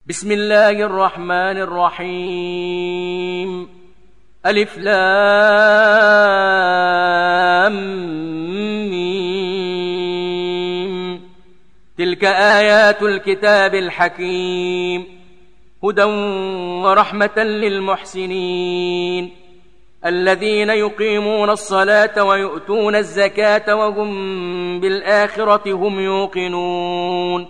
بسم الله الرحمن الرحيم. ألف لام ميم. تلك آيات الكتاب الحكيم، هدى ورحمة للمحسنين الذين يقيمون الصلاة ويؤتون الزكاة وهم بالآخرة هم يوقنون.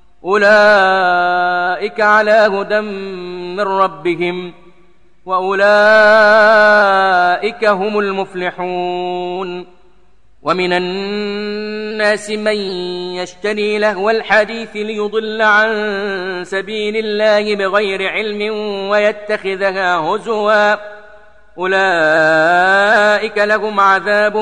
أولئك على هدى من ربهم وأولئك هم المفلحون. ومن الناس من يشتري لهو الحديث ليضل عن سبيل الله بغير علم ويتخذها هزوا، أولئك لهم عذاب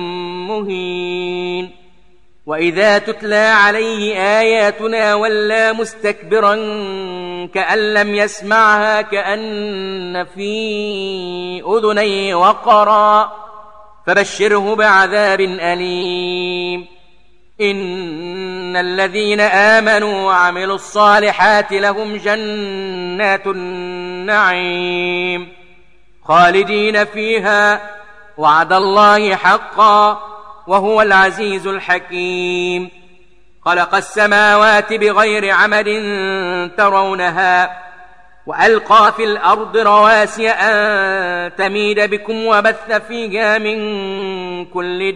مهين. وإذا تتلى عليه آياتنا ولى مستكبرا كأن لم يسمعها كأن في أذنيه وقرا، فبشره بعذاب أليم. إن الذين آمنوا وعملوا الصالحات لهم جنات النعيم خالدين فيها، وعد الله حقا وهو العزيز الحكيم. خلق السماوات بغير عمد ترونها وألقى في الأرض رواسي أن تميد بكم وبث فيها من كل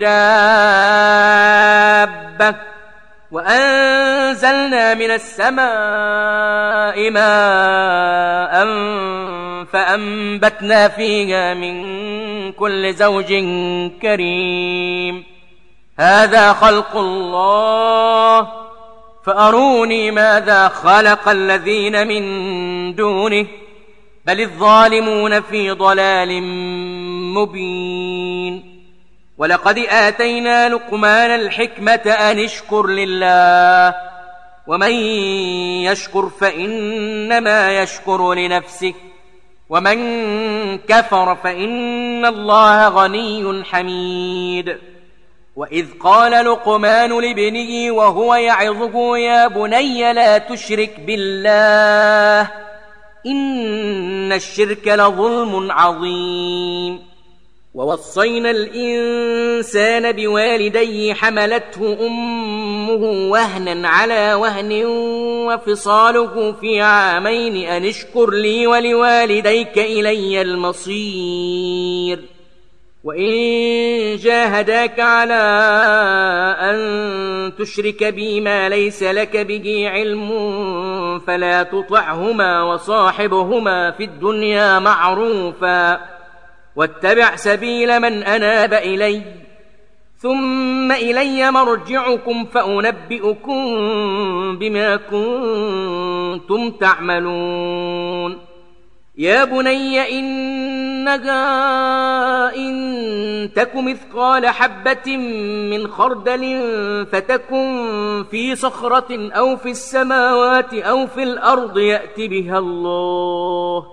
دابة، وأنزلنا من السماء ماء فأنبتنا فيها من كل زوج كريم. هذا خلق الله فأروني ماذا خلق الذين من دونه، بل الظالمون في ضلال مبين. ولقد آتينا لقمان الحكمة أن اشكر لله، ومن يشكر فإنما يشكر لنفسه، ومن كفر فإن الله غني حميد. وإذ قال لقمان لابنه وهو يعظه يا بني لا تشرك بالله إن الشرك لظلم عظيم. ووصينا الإنسان بوالديه حملته أمه وهنا على وهن وفصاله في عامين أن اشكر لي ولوالديك إلي المصير. وإن جاهداك على أن تشرك بي ما ليس لك به علم فلا تطعهما وصاحبهما في الدنيا معروفا، واتبع سبيل من أناب إلي، ثم إلي مرجعكم فأنبئكم بما كنتم تعملون. يا بني إنها إن تك مثقال حبة من خردل فتكن في صخرة أو في السماوات أو في الأرض يأت بها الله،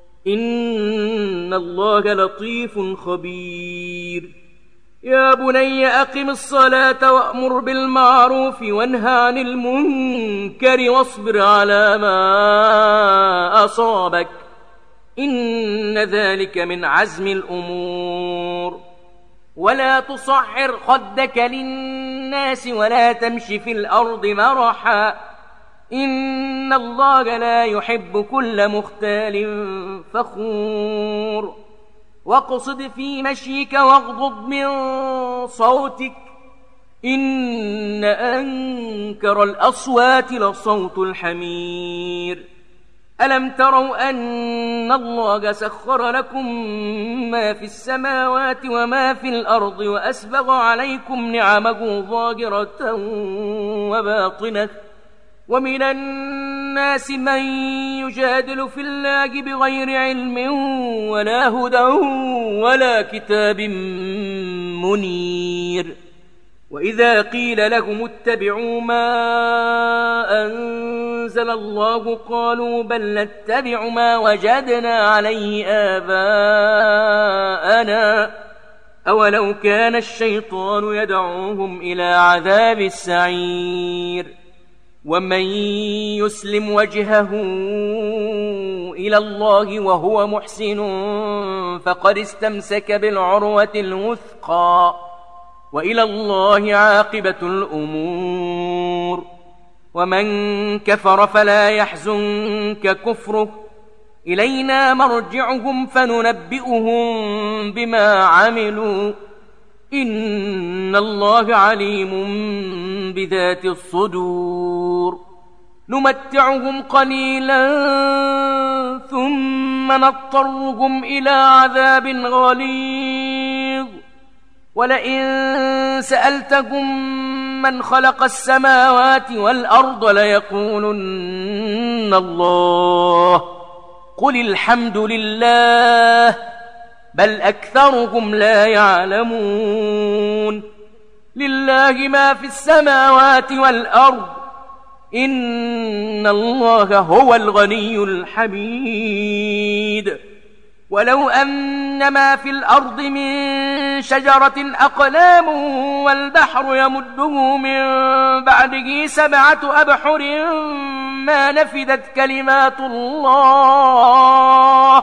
إن الله لطيف خبير. يا بني أقم الصلاة وأمر بالمعروف وانهى عن المنكر واصبر على ما أصابك، إن ذلك من عزم الأمور. ولا تصعر خدك للناس ولا تمش في الأرض مرحا، إن الله لا يحب كل مختال فخور. واقصد في مشيك واغضض من صوتك، إن أنكر الأصوات لصوت الحمير. ألم تروا أن الله سخر لكم ما في السماوات وما في الأرض وأسبغ عليكم نعمه ظاهرة وباطنة، ومن الناس من يجادل في الله بغير علم ولا هدى ولا كتاب منير. وإذا قيل لهم اتبعوا ما أنزل الله قالوا بل نتبع ما وجدنا عليه آباءنا، أولو كان الشيطان يدعوهم إلى عذاب السعير. ومن يسلم وجهه إلى الله وهو محسن فقد استمسك بالعروة الوثقى وإلى الله عاقبة الأمور. ومن كفر فلا يحزنك كفره إلينا مرجعهم فننبئهم بما عملوا إن الله عليم بذات الصدور. نمتعهم قليلا ثم نضطرهم إلى عذاب غليظ ولئن سألتهم من خلق السماوات والأرض ليقولن الله قل الحمد لله بل أكثرهم لا يعلمون. لله ما في السماوات والأرض إن الله هو الغني الحميد. ولو أن ما في الأرض من شجرة أقلام والبحر يمده من بعده 7 أبحر ما نفدت كلمات الله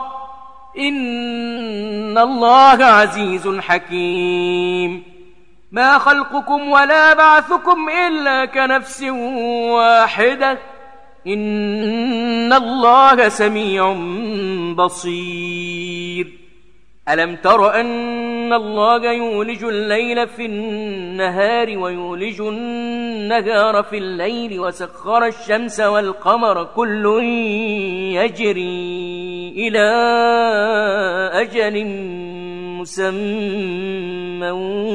إن الله عزيز حكيم. ما خلقكم ولا بعثكم إلا كنفس واحدة إن الله سميع بصير. ألم تر أن الله يولج الليل في النهار ويولج النهار في الليل وسخر الشمس والقمر كل يجري إلى أجل مسمى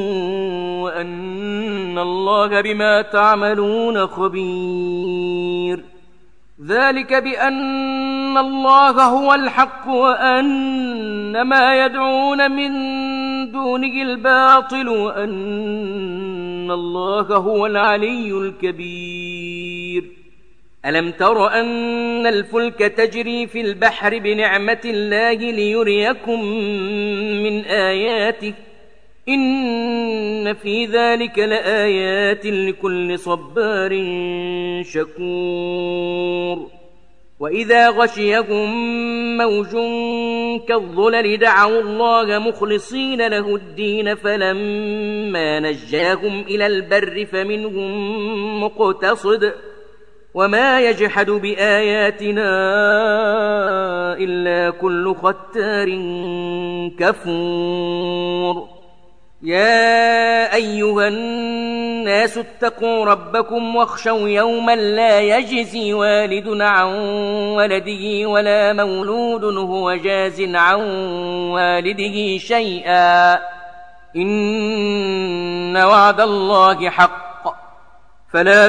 وأن الله بما تعملون خبير. ذلك بأن الله هو الحق وأن ما يدعون من دونه الباطل وأن الله هو العلي الكبير. ألم تر أن الفلك تجري في البحر بنعمة الله ليريكم من آياته إن في ذلك لآيات لكل صبار شكور. وإذا غشيهم موج كالظلل دعوا الله مخلصين له الدين فلما نجاهم إلى البر فمنهم مقتصد وما يجحد بآياتنا إلا كل ختار كفور. يا أيها الناس اتقوا ربكم واخشوا يوما لا يجزي والد عن ولده ولا مولود هو جاز عن والده شيئا إن وعد الله حق فلا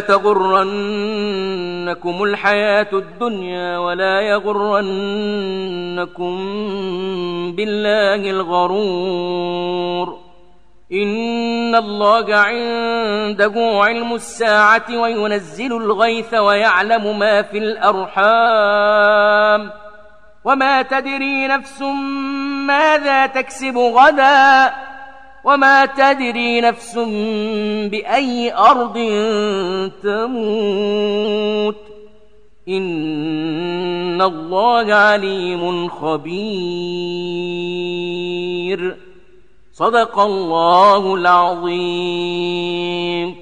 تغرنكم الحياة الدنيا ولا يغرنكم بالله الغرور. إن الله عنده علم الساعة وينزل الغيث ويعلم ما في الأرحام وما تدري نفس ماذا تكسب غدا وما تدري نفس بأي أرض تموت إن الله عليم خبير. صدق الله العظيم.